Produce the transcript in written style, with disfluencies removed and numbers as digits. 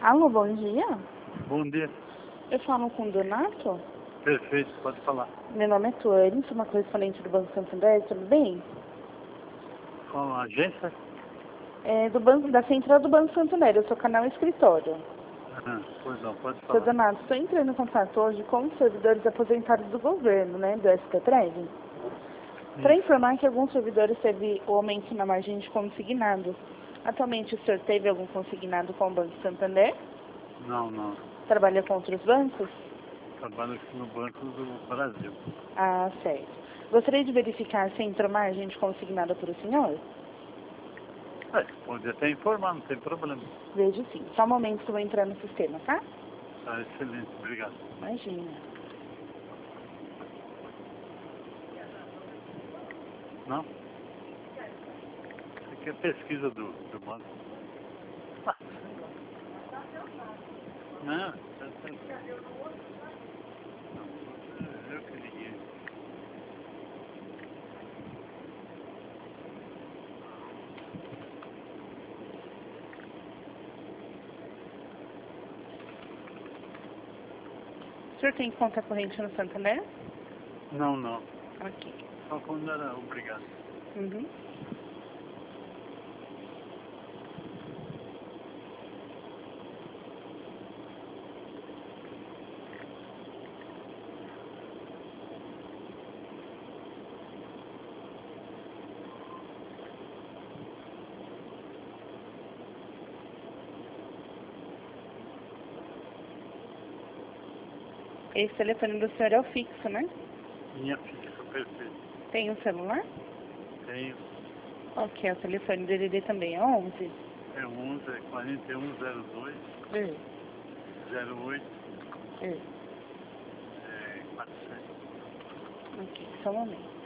Alô, bom dia. Bom dia. Eu falo com o Donato. Perfeito, pode falar. Meu nome é Tuane, sou uma correspondente do Banco Santander, tudo bem? Qual a agência? É da central do Banco Santander, eu sou canal escritório. Pois não, pode Seu falar. Donato, estou entrando em contato hoje com os servidores aposentados do governo, né, do ST3, para informar que alguns servidores teve o aumento na margem de consignado. Atualmente o senhor teve algum consignado com o Banco Santander? Não. Trabalha com outros bancos? Trabalho aqui no Banco do Brasil. Ah, certo. Gostaria de verificar se entrou margem de consignado para o senhor? Pode até informar, não tem problema. Vejo sim. Só um momento que eu vou entrar no sistema, tá? Tá excelente, obrigado. Imagina. Não? Isso aqui é pesquisa do banco. Não, eu que liguei. O senhor tem conta corrente no Santander? Não. Ok. Só quando era obrigado. Uhum. Esse telefone do senhor é o fixo, né? Minha fixa, perfeito. Tem um celular? Tenho. Ok, o telefone DDD também é 11? É 11, é 4102 08 É. 47. Ok, só um momento.